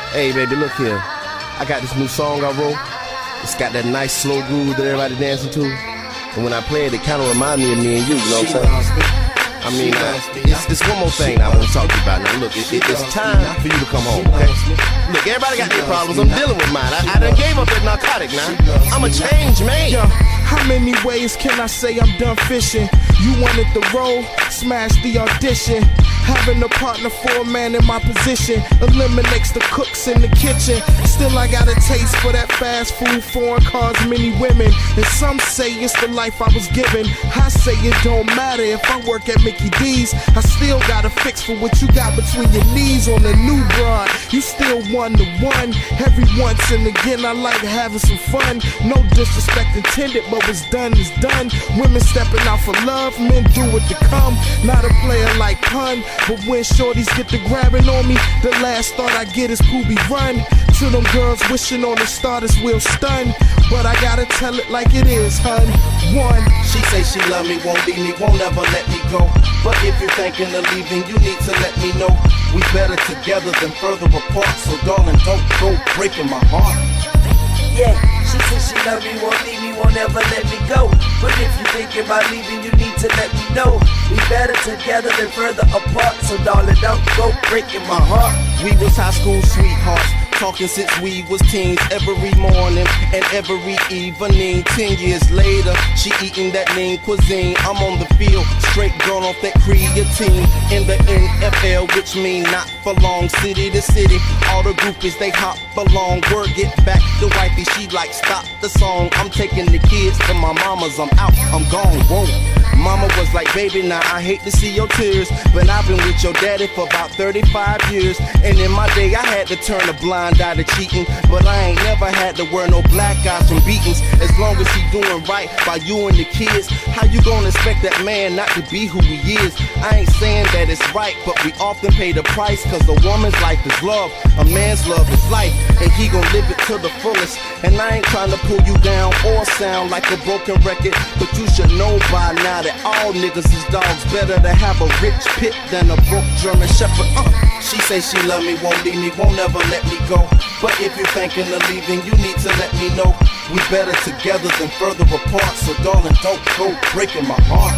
Hey, baby, look here. I got this new song I wrote. It's got that nice slow groove that everybody dancing to. And when I play it, it kind of remind me of me and you, you know what I'm saying? I mean, it's one more thing I want to talk to you about. Now, look, it's time for you to come home, okay? Look, everybody got their problems. I'm dealing with mine. I done gave up that narcotic now. I'm a changed man. Yo, how many ways can I say I'm done fishing? You wanted the role, smash the audition. Having a partner for a man in my position eliminates the cooks in the kitchen. Still I got a taste for that fast food, foreign cars, many women. And some say it's the life I was given. I say it don't matter if I work at Mickey D's. I still got a fix for what you got between your knees on the new broad. You still 1-to-1. Every once and again I like having some fun. No disrespect intended, but what's done is done. Women stepping out for love, men do it to come. Not a player like Pun, but when shorties get to grabbing on me, the last thought I get is Poobie run. To them girls wishing on the starters will stun, but I gotta tell it like it is, hun. One. She say she love me, won't leave me, won't ever let me go. But if you're thinking of leaving, you need to let me know. We better together than further apart. So darling, don't go breaking my heart. Yeah, she said she love me, won't leave me, won't ever let me go. But if you're thinking about leaving, you need to let me know. We better together than further apart. So darling, don't go breaking my heart. We was high school sweethearts, talking since we was teens. Every morning and every evening. 10 years later, she eating that lean cuisine. I'm on the field, straight gone off that creatine. In the NFL, which mean not for long. City to city, all the groupies, they hop along. Word get back to wifey, she like stop the song. I'm taking the kids to my mama's, I'm out, I'm gone, whoa. Mama was like, baby, now I hate to see your tears, but I've been with your daddy for about 35 years. And in my day, I had to turn a blind eye to cheating, but I ain't never had to wear no black eyes from beatings. As long as he doing right by you and the kids, how you gonna expect that man not to be who he is? I ain't saying that it's right, but we often pay the price, cause a woman's life is love, a man's love is life, and he gon' live it to the fullest. And I ain't trying to pull you down or sound like a broken record, but you should know by now that all niggas is dogs. Better to have a rich pit than a broke German shepherd. She say she love me, won't leave me, won't ever let me go. But if you're thinking of leaving, you need to let me know. We better together than further apart. So darling, don't go breaking my heart.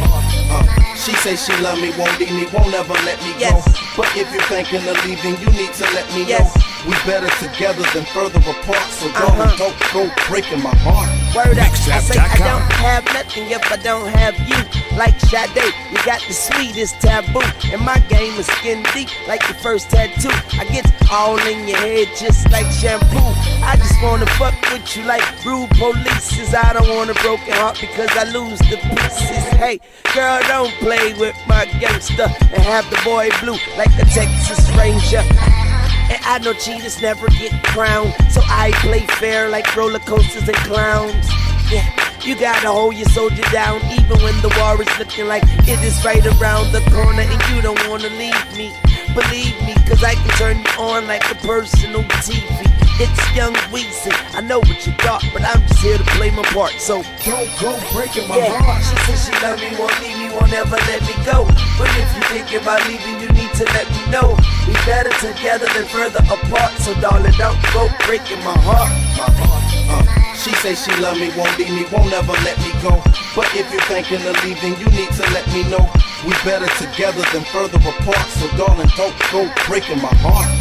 She say she love me, won't leave me, won't ever let me go. But if you're thinking of leaving, you need to let me know. We better together than further apart. So darling, don't go breaking my heart. Word up, I say I don't have nothing if I don't have you. Like Sade, you got the sweetest taboo. And my game is skin deep like your first tattoo. I get all in your head just like shampoo. I just wanna fuck with you like rude polices. I don't want a broken heart because I lose the pieces. Hey, girl, don't play with my gangster and have the boy blue like a Texas Ranger. And I know cheaters never get crowned, so I play fair like roller coasters and clowns. Yeah, you gotta hold your soldier down even when the war is looking like it is right around the corner and you don't wanna leave me. Believe me, cause I can turn you on like a personal TV. It's Young Weezy, I know what you thought, but I'm just here to play my part, so don't go breaking my heart. She said she love me, won't leave me, won't ever let me go. But if you thinking about leaving, you need to let me know. We better together than further apart, so darling, don't go breaking my heart. She say she love me, won't leave me, won't ever let me go. But if you're thinking of leaving, you need to let me know. We better together than further apart, so darling, don't go breaking my heart.